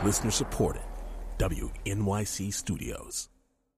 Listener supported. WNYC Studios.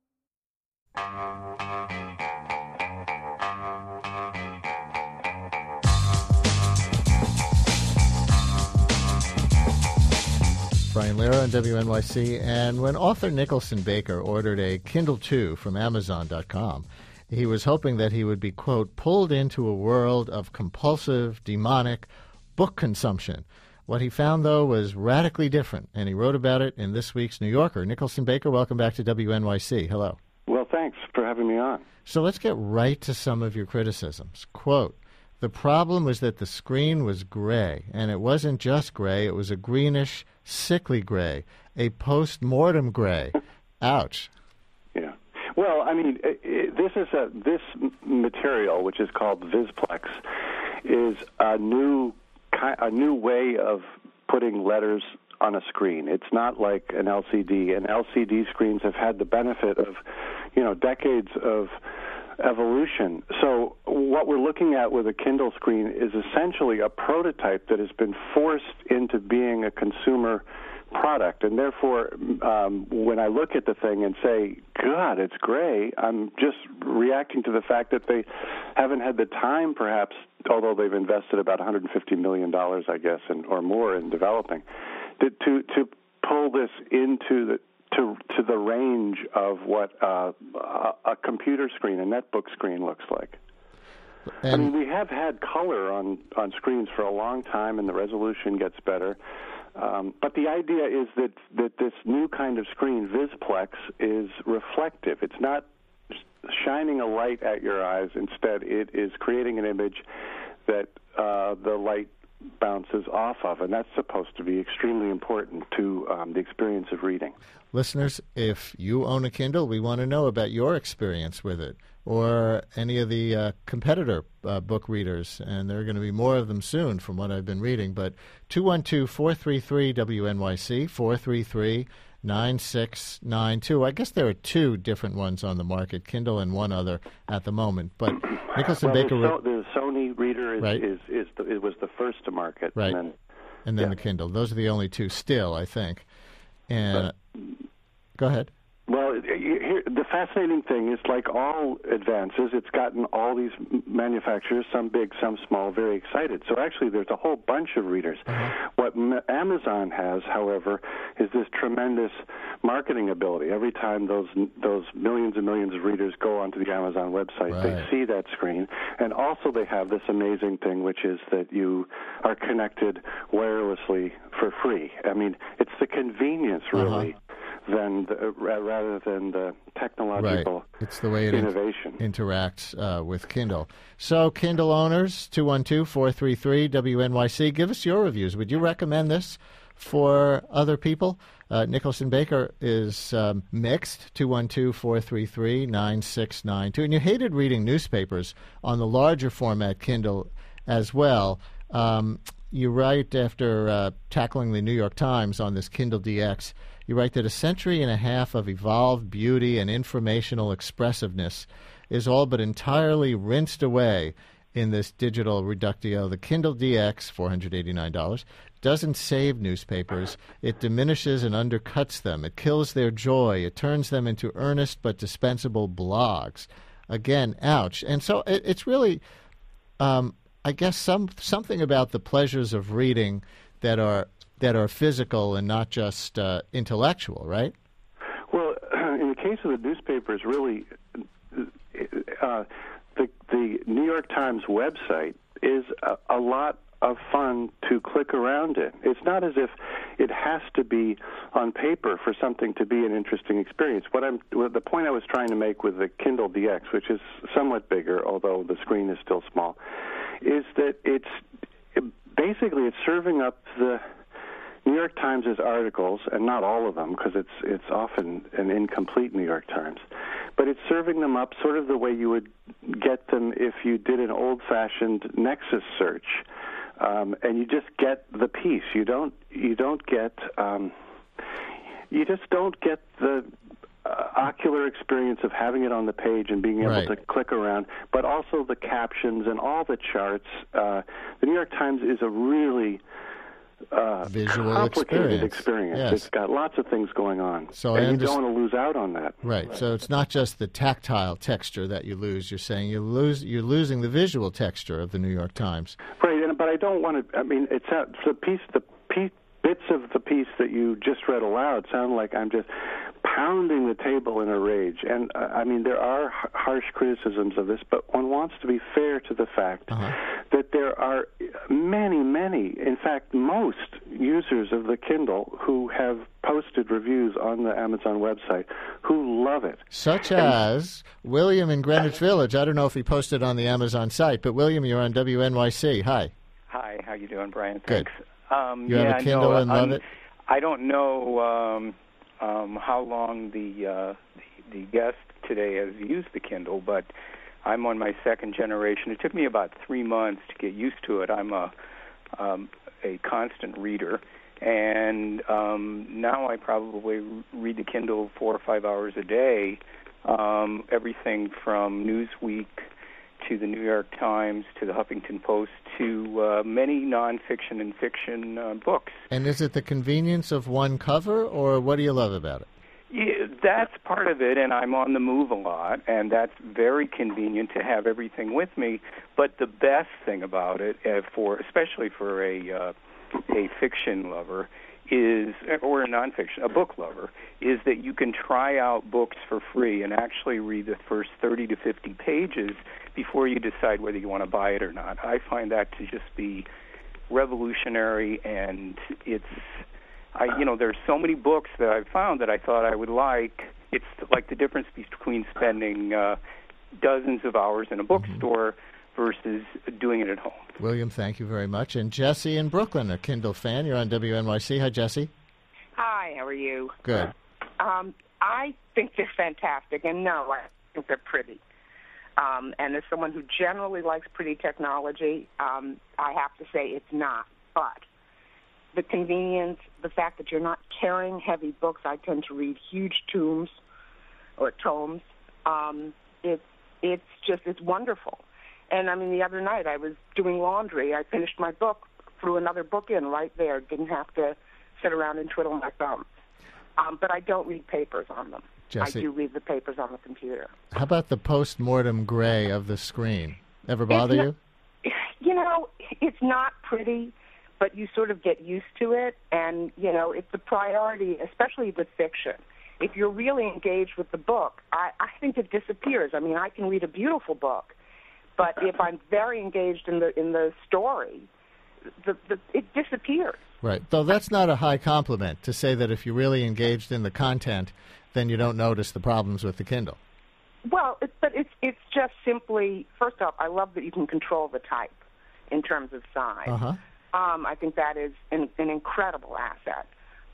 Brian Lehrer on WNYC, and when author Nicholson Baker ordered a Kindle 2 from Amazon.com, he was hoping that he would be, quote, pulled into a world of compulsive, demonic book consumption. What he found, though, was radically different, and he wrote about it in this week's New Yorker. Nicholson Baker, welcome back to WNYC. Hello. Well, thanks for having me on. So let's get right to some of your criticisms. Quote, the problem was that the screen was gray, and it wasn't just gray, it was a greenish, sickly gray, a post-mortem gray. Ouch. Yeah. Well, I mean, this material, which is called Visplex, is a new way of putting letters on a screen. It's not like an LCD, and LCD screens have had the benefit of, decades of evolution. So what we're looking at with a Kindle screen is essentially a prototype that has been forced into being a consumer product. And therefore, when I look at the thing and say, God, it's gray, I'm just reacting to the fact that they haven't had the time, perhaps, although they've invested about $150 million, I guess, or more in developing, to pull this into the range of what a computer screen, a netbook screen looks like. And I mean, we have had color on screens for a long time, and the resolution gets better. But the idea is that this new kind of screen, Visplex, is reflective. It's not shining a light at your eyes. Instead, it is creating an image that the light bounces off of, and that's supposed to be extremely important to the experience of reading. Listeners, if you own a Kindle, we want to know about your experience with it, or any of the competitor book readers, and there are going to be more of them soon from what I've been reading. But 212-433-WNYC, 433-9692. I guess there are two different ones on the market, Kindle and one other at the moment. But Nicholson Baker... The Sony reader right. it was the first to market. Right. And then the Kindle. Those are the only two still, I think. And go ahead. Well, the fascinating thing is, like all advances, it's gotten all these manufacturers, some big, some small, very excited. So actually there's a whole bunch of readers. Uh-huh. What Amazon has, however, is this tremendous marketing ability. Every time those millions and millions of readers go onto the Amazon website, right, they see that screen. And also they have this amazing thing, which is that you are connected wirelessly for free. I mean, it's the convenience, really. Uh-huh. Rather than the technological It's the way it innovation interacts with Kindle. So, Kindle owners, 212-433-WNYC, give us your reviews. Would you recommend this for other people? Nicholson Baker is mixed, 212-433-9692. And you hated reading newspapers on the larger format Kindle as well. You write, after tackling the New York Times on this Kindle DX, you write that a century and a half of evolved beauty and informational expressiveness is all but entirely rinsed away in this digital reductio. The Kindle DX, $489, doesn't save newspapers. It diminishes and undercuts them. It kills their joy. It turns them into earnest but dispensable blogs. Again, ouch. And so it's really, I guess, something about the pleasures of reading that are physical and not just intellectual, right? Well, in the case of the newspapers, really, the New York Times website is a lot of fun to click around in. It's not as if it has to be on paper for something to be an interesting experience. The point I was trying to make with the Kindle DX, which is somewhat bigger, although the screen is still small, is that it's serving up the New York Times' articles, and not all of them, because it's often an incomplete New York Times, but it's serving them up sort of the way you would get them if you did an old-fashioned Nexus search, and you just get the piece. You just don't get the ocular experience of having it on the page and being able to click around, but also the captions and all the charts. The New York Times is a really visual complicated experience. Yes. It's got lots of things going on, so and you don't want to lose out on that. Right. So it's not just the tactile texture that you lose. You're saying you're losing the visual texture of the New York Times. Right, but I don't want to. I mean, it's the bits of the piece that you just read aloud sound like I'm just pounding the table in a rage. And, I mean, there are harsh criticisms of this, but one wants to be fair to the fact that there are many, in fact, most users of the Kindle who have posted reviews on the Amazon website who love it. Such as William in Greenwich Village. I don't know if he posted on the Amazon site, but William, you're on WNYC. Hi. Hi, how you doing, Brian? Good. Thanks. You have a Kindle and love it? I don't know how long the guest today has used the Kindle, but I'm on my second generation. It took me about 3 months to get used to it. I'm a constant reader, and now I probably read the Kindle 4 or 5 hours a day, everything from Newsweek to the New York Times, to the Huffington Post, to many nonfiction and fiction books. And is it the convenience of one cover, or what do you love about it? Yeah, that's part of it, and I'm on the move a lot, and that's very convenient to have everything with me. But the best thing about it, especially for a fiction lover, or a nonfiction, a book lover, is that you can try out books for free and actually read the first 30 to 50 pages before you decide whether you want to buy it or not. I find that to just be revolutionary, and there's so many books that I've found that I thought I would like. It's like the difference between spending dozens of hours in a bookstore versus doing it at home. William, thank you very much. And Jesse in Brooklyn, a Kindle fan. You're on WNYC. Hi, Jesse. Hi, how are you? Good. I think they're fantastic, and no, I think they're pretty. And as someone who generally likes pretty technology, I have to say it's not. But the convenience, the fact that you're not carrying heavy books, I tend to read huge tomes. It's wonderful. And, I mean, the other night I was doing laundry. I finished my book, threw another book in right there, didn't have to sit around and twiddle my thumbs. But I don't read papers on them. Jesse, I do read the papers on the computer. How about the post-mortem gray of the screen? Ever bother you? You know, it's not pretty, but you sort of get used to it. And, it's a priority, especially with fiction. If you're really engaged with the book, I think it disappears. I mean, I can read a beautiful book, but if I'm very engaged in the story, it disappears. Right. Though that's not a high compliment to say that if you're really engaged in the content, then you don't notice the problems with the Kindle. Well, it's just simply, first off, I love that you can control the type in terms of size. I think that is an incredible asset.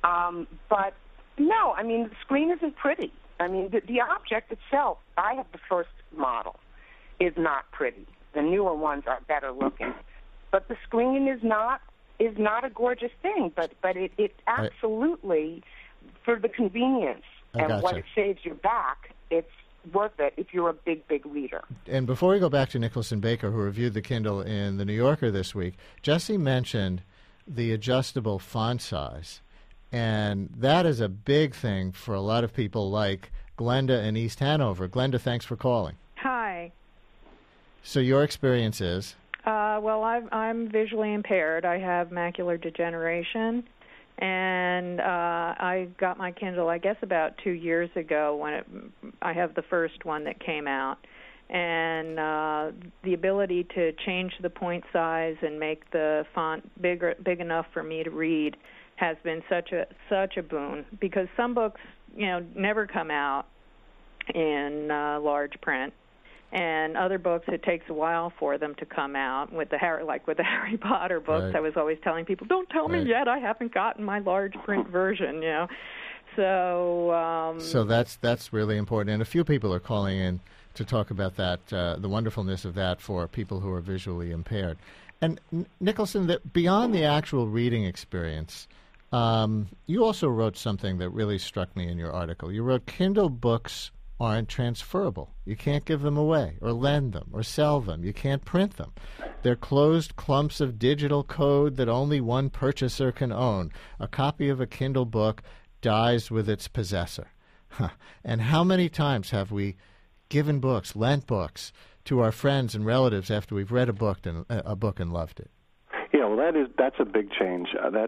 But no, I mean, the screen isn't pretty. I mean, the object itself, I have the first model, is not pretty. The newer ones are better looking. But the screen is not a gorgeous thing, but it absolutely, for the convenience and what it saves your back, it's worth it if you're a big reader. And before we go back to Nicholson Baker, who reviewed the Kindle in The New Yorker this week, Jesse mentioned the adjustable font size. And that is a big thing for a lot of people like Glenda in East Hanover. Glenda, thanks for calling. Hi. So your experience is? Well, I'm visually impaired. I have macular degeneration, and I got my Kindle, I guess, about 2 years ago when I have the first one that came out. And the ability to change the point size and make the font big enough for me to read has been such a boon, because some books, never come out in large print. And other books, it takes a while for them to come out. With the Harry Potter books, right. I was always telling people, "Don't tell me yet. I haven't gotten my large print version." So that's really important. And a few people are calling in to talk about that, the wonderfulness of that for people who are visually impaired. And Nicholson, that beyond the actual reading experience, you also wrote something that really struck me in your article. You wrote Kindle books aren't transferable. You can't give them away or lend them or sell them. You can't print them. They're closed clumps of digital code that only one purchaser can own. A copy of a Kindle book dies with its possessor. And how many times have we given books, lent books, to our friends and relatives after we've read a book and loved it? Yeah, well, that's a big change.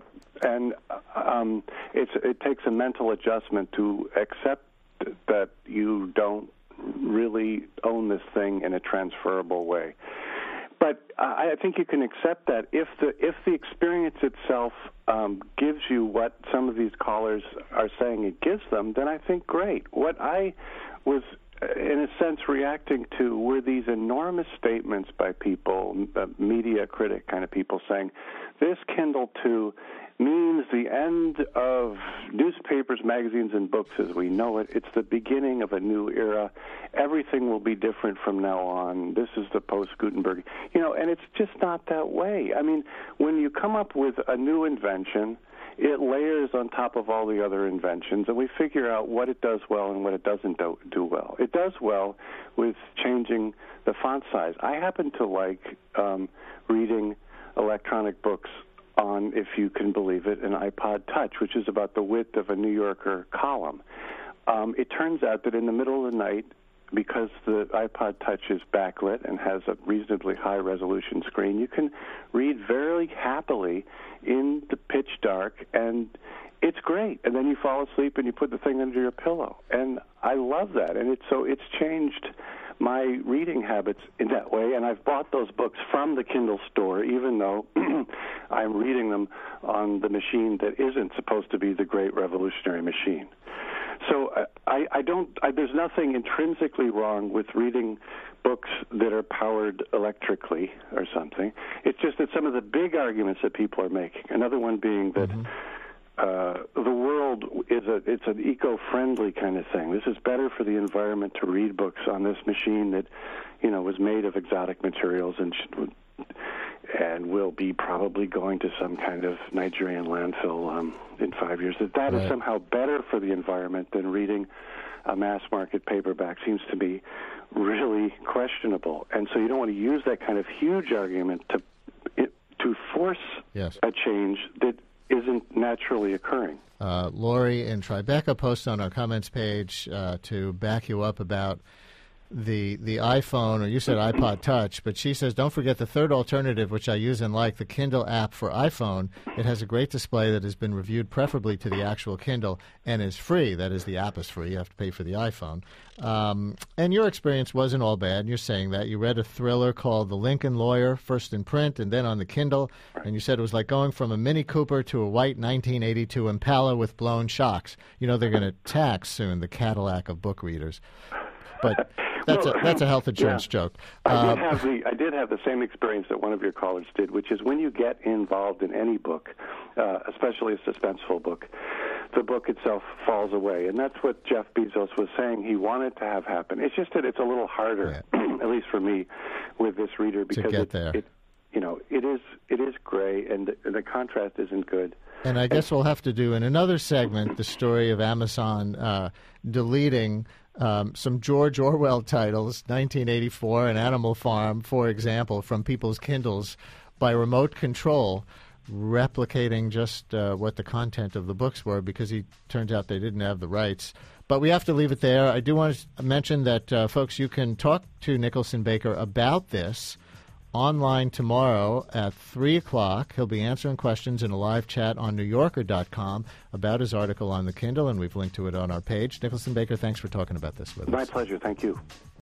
It takes a mental adjustment to accept that you don't really own this thing in a transferable way. But I think you can accept that if the experience itself gives you what some of these callers are saying it gives them, then I think great. What I was, in a sense, reacting to were these enormous statements by people, media critic kind of people, saying this Kindle 2 means the end of newspapers, magazines, and books as we know it. It's the beginning of a new era. Everything will be different from now on. This is the post-Gutenberg. And it's just not that way. I mean, when you come up with a new invention, it layers on top of all the other inventions, and we figure out what it does well and what it doesn't do well. It does well with changing the font size. I happen to like reading electronic books on, if you can believe it, an iPod Touch, which is about the width of a New Yorker column. It turns out that in the middle of the night, because the iPod Touch is backlit and has a reasonably high-resolution screen, you can read very happily in the pitch dark, and it's great. And then you fall asleep and you put the thing under your pillow. And I love that. And it's changed my reading habits in that way, and I've bought those books from the Kindle store, even though I'm reading them on the machine that isn't supposed to be the great revolutionary machine. So there's nothing intrinsically wrong with reading books that are powered electrically or something. It's just that some of the big arguments that people are making, another one being that the world it's an eco-friendly kind of thing. This is better for the environment to read books on this machine that, was made of exotic materials and will be probably going to some kind of Nigerian landfill in 5 years. That is somehow better for the environment than reading a mass-market paperback seems to be really questionable. And so you don't want to use that kind of huge argument to force a change that isn't naturally occurring. Lori in Tribeca posts on our comments page to back you up about the iPhone, or you said iPod Touch, but she says, don't forget the third alternative, which I use and like, the Kindle app for iPhone. It has a great display that has been reviewed preferably to the actual Kindle and is free. That is, the app is free. You have to pay for the iPhone. And your experience wasn't all bad, and you're saying that. You read a thriller called The Lincoln Lawyer, first in print and then on the Kindle, and you said it was like going from a Mini Cooper to a white 1982 Impala with blown shocks. They're going to tax soon the Cadillac of book readers. But that's a health insurance joke. I did have the same experience that one of your callers did, which is when you get involved in any book, especially a suspenseful book, the book itself falls away. And that's what Jeff Bezos was saying he wanted to have happen. It's just that it's a little harder, at least for me, with this reader, because it is gray and the contrast isn't good. And I guess we'll have to do in another segment the story of Amazon deleting some George Orwell titles, 1984 and Animal Farm, for example, from people's Kindles by remote control, replicating just what the content of the books were, because he turns out they didn't have the rights. But we have to leave it there. I do want to mention that, folks, you can talk to Nicholson Baker about this online tomorrow at 3 o'clock. He'll be answering questions in a live chat on NewYorker.com about his article on the Kindle, and we've linked to it on our page. Nicholson Baker, thanks for talking about this with us. My pleasure. Thank you.